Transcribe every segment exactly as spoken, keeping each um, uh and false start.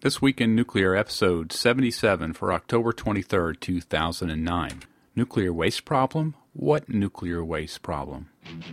This Week in Nuclear, episode seventy-seven for October twenty-third, two thousand nine. Nuclear waste problem? What nuclear waste problem?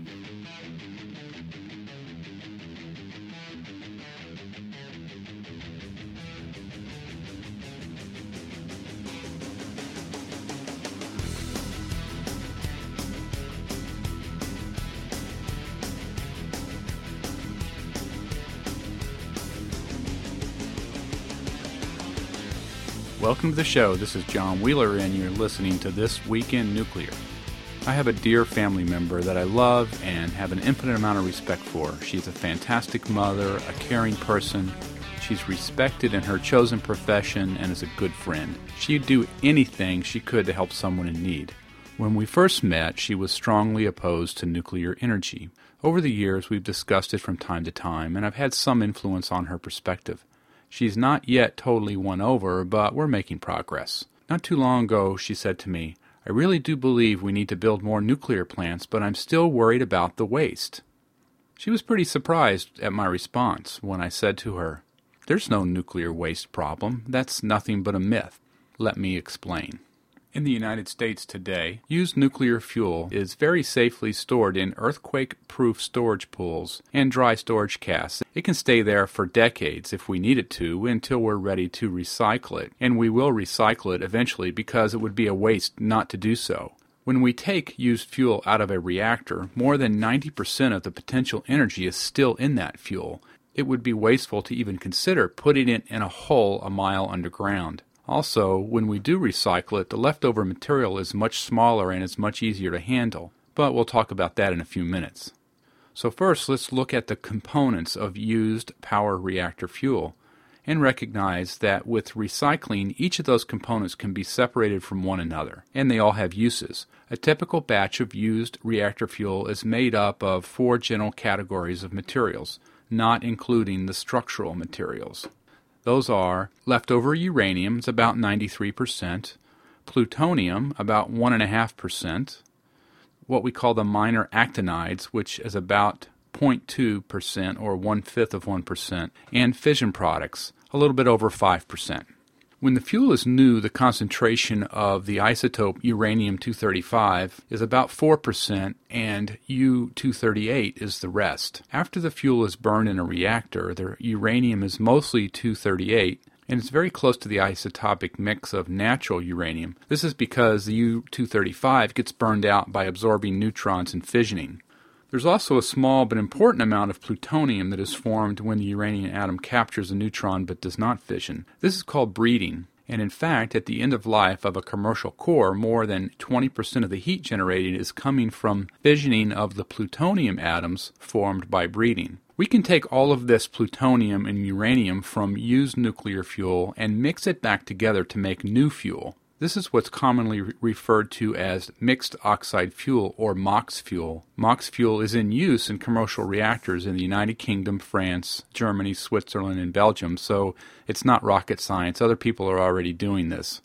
Welcome to the show. This is John Wheeler, and you're listening to This Week in Nuclear. I have a dear family member that I love and have an infinite amount of respect for. She's a fantastic mother, a caring person. She's respected in her chosen profession and is a good friend. She'd do anything she could to help someone in need. When we first met, she was strongly opposed to nuclear energy. Over the years, we've discussed it from time to time, and I've had some influence on her perspective. She's not yet totally won over, but we're making progress. Not too long ago, she said to me, "I really do believe we need to build more nuclear plants, but I'm still worried about the waste." She was pretty surprised at my response when I said to her, "There's no nuclear waste problem. That's nothing but a myth." Let me explain. In the United States today, used nuclear fuel is very safely stored in earthquake-proof storage pools and dry storage casks. It can stay there for decades if we need it to until we're ready to recycle it, and we will recycle it eventually because it would be a waste not to do so. When we take used fuel out of a reactor, more than ninety percent of the potential energy is still in that fuel. It would be wasteful to even consider putting it in a hole a mile underground. Also, when we do recycle it, the leftover material is much smaller and is much easier to handle, but we'll talk about that in a few minutes. So first, let's look at the components of used power reactor fuel and recognize that with recycling, each of those components can be separated from one another, and they all have uses. A typical batch of used reactor fuel is made up of four general categories of materials, not including the structural materials. Those are leftover uranium, it's about ninety-three percent, plutonium, about one point five percent, what we call the minor actinides, which is about zero point two percent or one-fifth of one percent, and fission products, a little bit over five percent. When the fuel is new, the concentration of the isotope uranium two thirty-five is about four percent and U two thirty-eight is the rest. After the fuel is burned in a reactor, the uranium is mostly two thirty-eight, and it's very close to the isotopic mix of natural uranium. This is because the U two thirty-five gets burned out by absorbing neutrons and fissioning. There's also a small but important amount of plutonium that is formed when the uranium atom captures a neutron but does not fission. This is called breeding, and in fact, at the end of life of a commercial core, more than twenty percent of the heat generated is coming from fissioning of the plutonium atoms formed by breeding. We can take all of this plutonium and uranium from used nuclear fuel and mix it back together to make new fuel. This is what's commonly re- referred to as mixed oxide fuel, or MOX fuel. MOX fuel is in use in commercial reactors in the United Kingdom, France, Germany, Switzerland, and Belgium, so it's not rocket science. Other people are already doing this.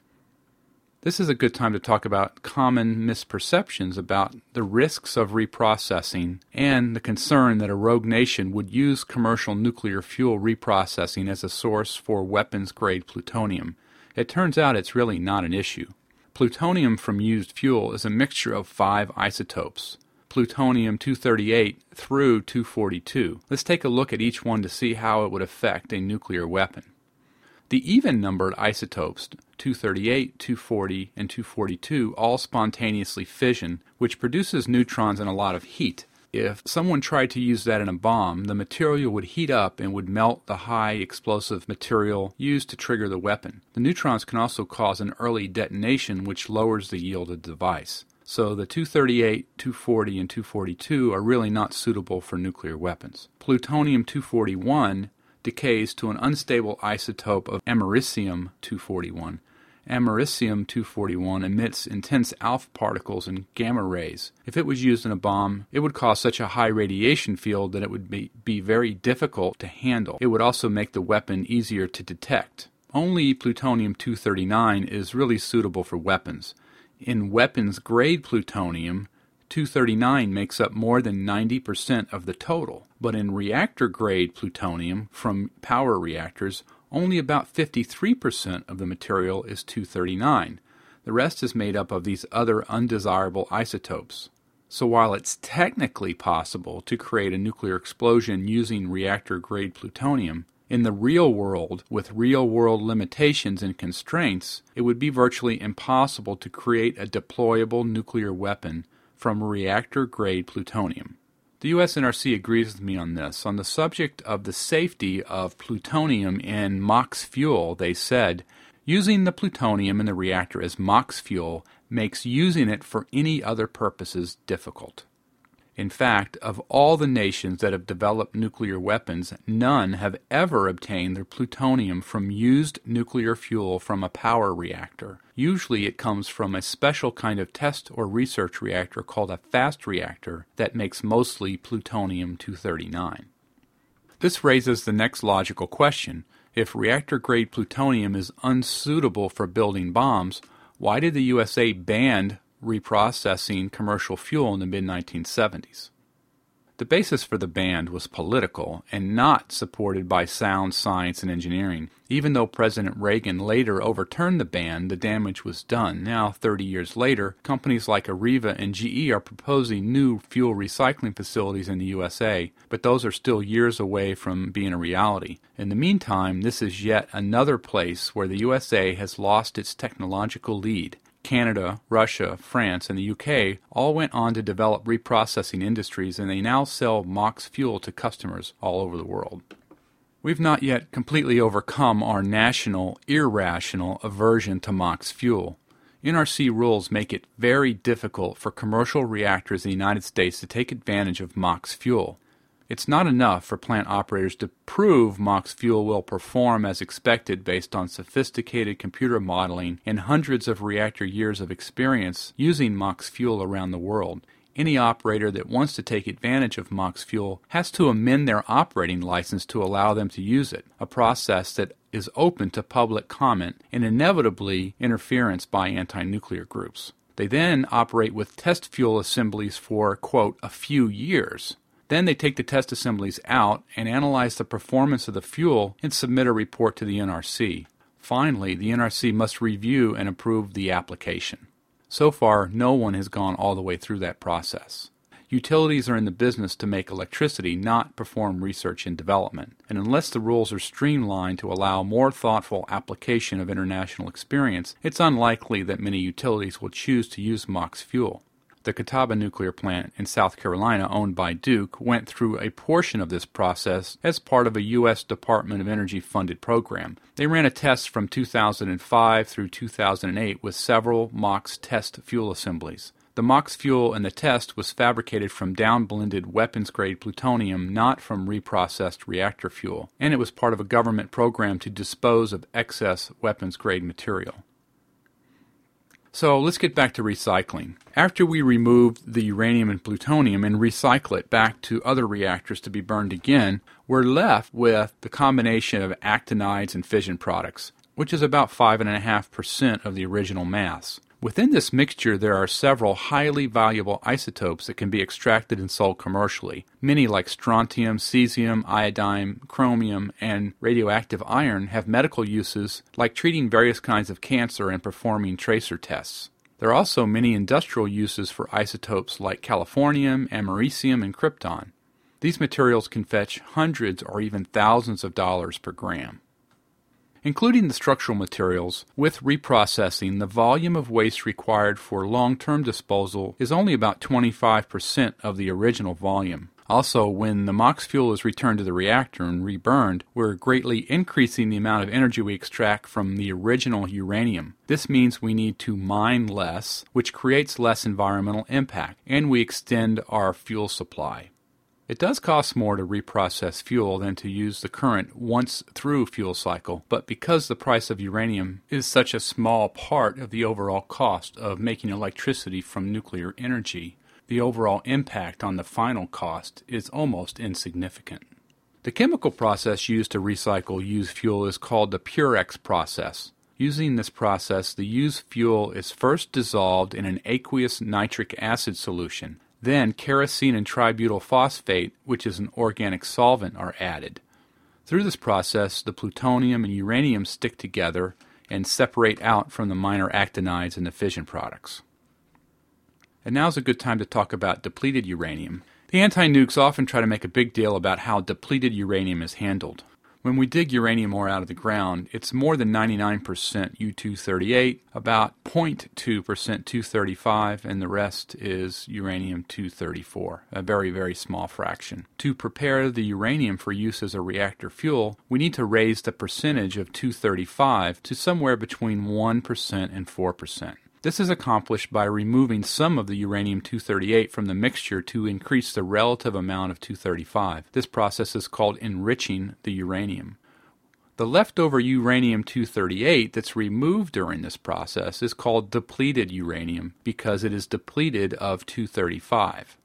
This is a good time to talk about common misperceptions about the risks of reprocessing and the concern that a rogue nation would use commercial nuclear fuel reprocessing as a source for weapons-grade plutonium. It turns out it's really not an issue. Plutonium from used fuel is a mixture of five isotopes, plutonium two thirty-eight through two forty-two. Let's take a look at each one to see how it would affect a nuclear weapon. The even-numbered isotopes, two thirty-eight, two forty, and two forty-two, all spontaneously fission, which produces neutrons and a lot of heat. If someone tried to use that in a bomb, the material would heat up and would melt the high explosive material used to trigger the weapon. The neutrons can also cause an early detonation, which lowers the yield of the device. So the two thirty-eight, two forty, and two forty-two are really not suitable for nuclear weapons. Plutonium two forty-one decays to an unstable isotope of americium two forty-one. Americium two forty-one emits intense alpha particles and gamma rays. If it was used in a bomb, it would cause such a high radiation field that it would be, be very difficult to handle. It would also make the weapon easier to detect. Only plutonium two thirty-nine is really suitable for weapons. In weapons-grade plutonium, two thirty-nine makes up more than ninety percent of the total, but in reactor-grade plutonium from power reactors, only about fifty-three percent of the material is two thirty-nine. The rest is made up of these other undesirable isotopes. So while it's technically possible to create a nuclear explosion using reactor-grade plutonium, in the real world, with real-world limitations and constraints, it would be virtually impossible to create a deployable nuclear weapon from reactor-grade plutonium. The U S N R C agrees with me on this. On the subject of the safety of plutonium in MOX fuel, they said, using the plutonium in the reactor as MOX fuel makes using it for any other purposes difficult. In fact, of all the nations that have developed nuclear weapons, none have ever obtained their plutonium from used nuclear fuel from a power reactor. Usually it comes from a special kind of test or research reactor called a fast reactor that makes mostly plutonium two thirty-nine. This raises the next logical question. If reactor-grade plutonium is unsuitable for building bombs, why did the U S A ban reprocessing commercial fuel in the mid nineteen seventies? The basis for the ban was political and not supported by sound science and engineering. Even though President Reagan later overturned the ban, the damage was done. Now, thirty years later, companies like Areva and G E are proposing new fuel recycling facilities in the U S A, but those are still years away from being a reality. In the meantime, this is yet another place where the U S A has lost its technological lead. Canada, Russia, France, and the U K all went on to develop reprocessing industries, and they now sell MOX fuel to customers all over the world. We've not yet completely overcome our national, irrational aversion to MOX fuel. N R C rules make it very difficult for commercial reactors in the United States to take advantage of MOX fuel. It's not enough for plant operators to prove MOX fuel will perform as expected based on sophisticated computer modeling and hundreds of reactor years of experience using MOX fuel around the world. Any operator that wants to take advantage of MOX fuel has to amend their operating license to allow them to use it, a process that is open to public comment and inevitably interference by anti-nuclear groups. They then operate with test fuel assemblies for, quote, a few years. Then they take the test assemblies out and analyze the performance of the fuel and submit a report to the N R C. Finally, the N R C must review and approve the application. So far, no one has gone all the way through that process. Utilities are in the business to make electricity, not perform research and development. And unless the rules are streamlined to allow more thoughtful application of international experience, it's unlikely that many utilities will choose to use MOX fuel. The Catawba nuclear plant in South Carolina, owned by Duke, went through a portion of this process as part of a U S Department of Energy funded program. They ran a test from two thousand five through two thousand eight with several MOX test fuel assemblies. The MOX fuel in the test was fabricated from down-blended weapons-grade plutonium, not from reprocessed reactor fuel, and it was part of a government program to dispose of excess weapons-grade material. So let's get back to recycling. After we remove the uranium and plutonium and recycle it back to other reactors to be burned again, we're left with the combination of actinides and fission products, which is about five point five percent of the original mass. Within this mixture, there are several highly valuable isotopes that can be extracted and sold commercially. Many, like strontium, cesium, iodine, chromium, and radioactive iron, have medical uses like treating various kinds of cancer and performing tracer tests. There are also many industrial uses for isotopes like californium, americium, and krypton. These materials can fetch hundreds or even thousands of dollars per gram. Including the structural materials, with reprocessing, the volume of waste required for long-term disposal is only about twenty-five percent of the original volume. Also, when the MOX fuel is returned to the reactor and reburned, we're greatly increasing the amount of energy we extract from the original uranium. This means we need to mine less, which creates less environmental impact, and we extend our fuel supply. It does cost more to reprocess fuel than to use the current once-through fuel cycle, but because the price of uranium is such a small part of the overall cost of making electricity from nuclear energy, the overall impact on the final cost is almost insignificant. The chemical process used to recycle used fuel is called the Purex process. Using this process, the used fuel is first dissolved in an aqueous nitric acid solution. Then kerosene and tributyl phosphate, which is an organic solvent, are added. Through this process, the plutonium and uranium stick together and separate out from the minor actinides and the fission products. And now's a good time to talk about depleted uranium. The anti-nukes often try to make a big deal about how depleted uranium is handled. When we dig uranium ore out of the ground, it's more than ninety-nine percent U two thirty-eight, about zero point two percent two thirty-five, and the rest is uranium two thirty-four, a very, very small fraction. To prepare the uranium for use as a reactor fuel, we need to raise the percentage of two thirty-five to somewhere between one percent and four percent. This is accomplished by removing some of the uranium two thirty-eight from the mixture to increase the relative amount of two thirty-five. This process is called enriching the uranium. The leftover uranium two thirty-eight that's removed during this process is called depleted uranium because it is depleted of two thirty-five.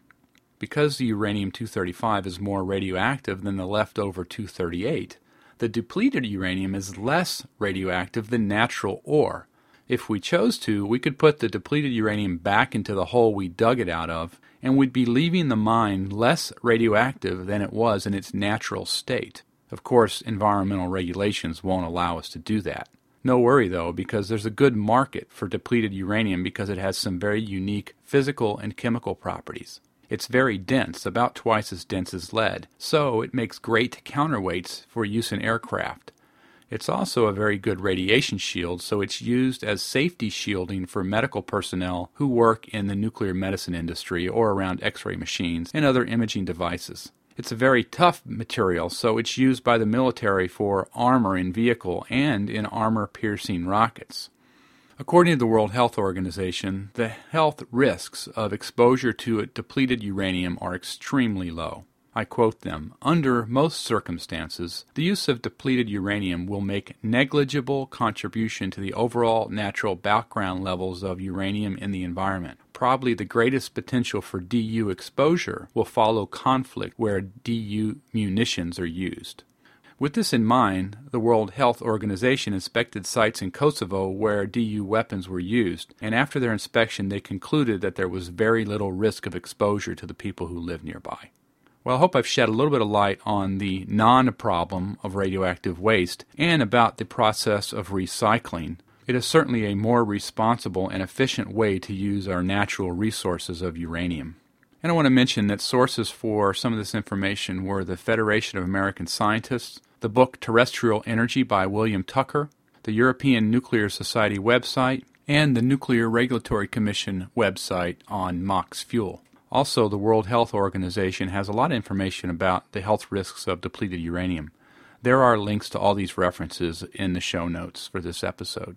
Because the uranium two thirty-five is more radioactive than the leftover two thirty-eight, the depleted uranium is less radioactive than natural ore. If we chose to, we could put the depleted uranium back into the hole we dug it out of, and we'd be leaving the mine less radioactive than it was in its natural state. Of course, environmental regulations won't allow us to do that. No worry, though, because there's a good market for depleted uranium because it has some very unique physical and chemical properties. It's very dense, about twice as dense as lead, so it makes great counterweights for use in aircraft. It's also a very good radiation shield, so it's used as safety shielding for medical personnel who work in the nuclear medicine industry or around X-ray machines and other imaging devices. It's a very tough material, so it's used by the military for armor in vehicle and in armor-piercing rockets. According to the World Health Organization, the health risks of exposure to depleted uranium are extremely low. I quote them, "Under most circumstances, the use of depleted uranium will make negligible contribution to the overall natural background levels of uranium in the environment. Probably the greatest potential for D U exposure will follow conflict where D U munitions are used." With this in mind, the World Health Organization inspected sites in Kosovo where D U weapons were used, and after their inspection they concluded that there was very little risk of exposure to the people who live nearby. Well, I hope I've shed a little bit of light on the non-problem of radioactive waste and about the process of recycling. It is certainly a more responsible and efficient way to use our natural resources of uranium. And I want to mention that sources for some of this information were the Federation of American Scientists, the book Terrestrial Energy by William Tucker, the European Nuclear Society website, and the Nuclear Regulatory Commission website on MOX fuel. Also, the World Health Organization has a lot of information about the health risks of depleted uranium. There are links to all these references in the show notes for this episode.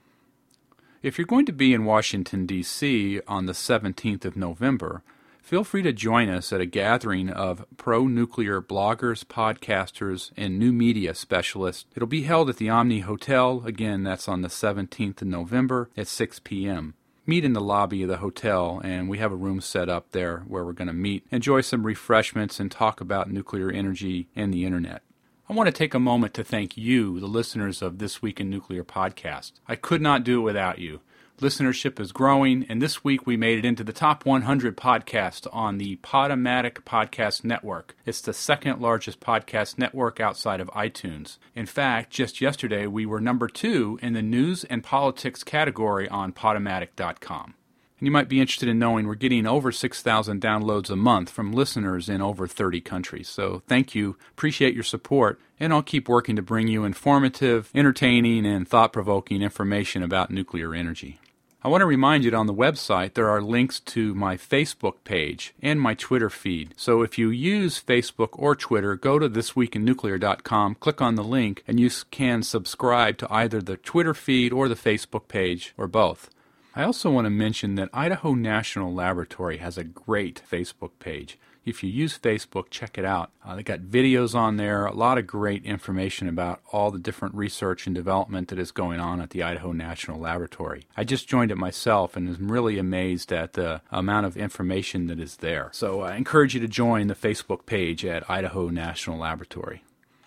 If you're going to be in Washington, D C on the seventeenth of November, feel free to join us at a gathering of pro-nuclear bloggers, podcasters, and new media specialists. It'll be held at the Omni Hotel. Again, that's on the seventeenth of November at six p.m. Meet in the lobby of the hotel, and we have a room set up there where we're going to meet, enjoy some refreshments, and talk about nuclear energy and the internet. I want to take a moment to thank you, the listeners of This Week in Nuclear podcast. I could not do it without you. Listenership is growing, and this week we made it into the top one hundred podcasts on the Podomatic Podcast Network. It's the second largest podcast network outside of iTunes. In fact, just yesterday we were number two in the news and politics category on Podomatic dot com. And you might be interested in knowing we're getting over six thousand downloads a month from listeners in over thirty countries. So thank you, appreciate your support, and I'll keep working to bring you informative, entertaining, and thought-provoking information about nuclear energy. I want to remind you that on the website there are links to my Facebook page and my Twitter feed. So if you use Facebook or Twitter, go to this week in nuclear dot com, click on the link, and you can subscribe to either the Twitter feed or the Facebook page, or both. I also want to mention that Idaho National Laboratory has a great Facebook page. If you use Facebook, check it out. Uh, they got videos on there, a lot of great information about all the different research and development that is going on at the Idaho National Laboratory. I just joined it myself and am really amazed at the amount of information that is there. So I encourage you to join the Facebook page at Idaho National Laboratory.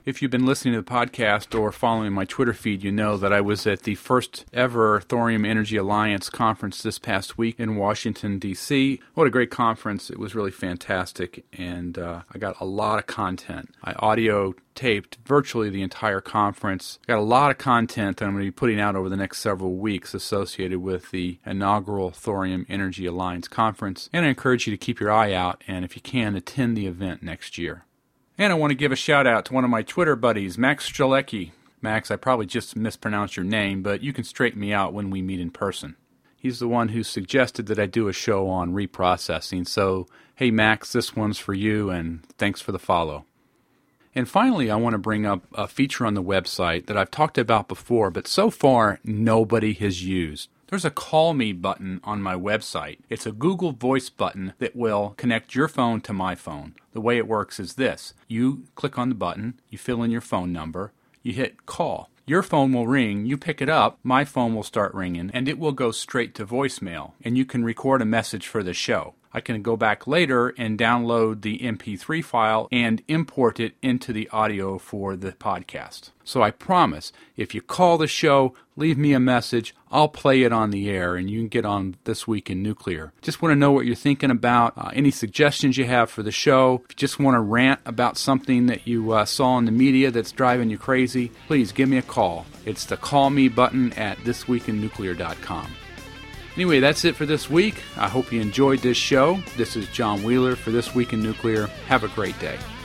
If you've been listening to the podcast or following my Twitter feed, you know that I was at the first ever Thorium Energy Alliance conference this past week in Washington, D C What a great conference. It was really fantastic, and uh, I got a lot of content. I audio taped virtually the entire conference. Got a lot of content that I'm going to be putting out over the next several weeks associated with the inaugural Thorium Energy Alliance conference, and I encourage you to keep your eye out, and if you can, attend the event next year. And I want to give a shout out to one of my Twitter buddies, Max Strelecki. Max, I probably just mispronounced your name, but you can straighten me out when we meet in person. He's the one who suggested that I do a show on reprocessing, so hey Max, this one's for you, and thanks for the follow. And finally, I want to bring up a feature on the website that I've talked about before, but so far nobody has used. There's a Call Me button on my website. It's a Google Voice button that will connect your phone to my phone. The way it works is this. You click on the button, you fill in your phone number, you hit call. Your phone will ring, you pick it up, my phone will start ringing, and it will go straight to voicemail, and you can record a message for the show. I can go back later and download the M P three file and import it into the audio for the podcast. So I promise, if you call the show, leave me a message, I'll play it on the air and you can get on This Week in Nuclear. Just want to know what you're thinking about, uh, any suggestions you have for the show. If you just want to rant about something that you uh, saw in the media that's driving you crazy, please give me a call. It's the Call Me button at this week in nuclear dot com. Anyway, that's it for this week. I hope you enjoyed this show. This is John Wheeler for This Week in Nuclear. Have a great day.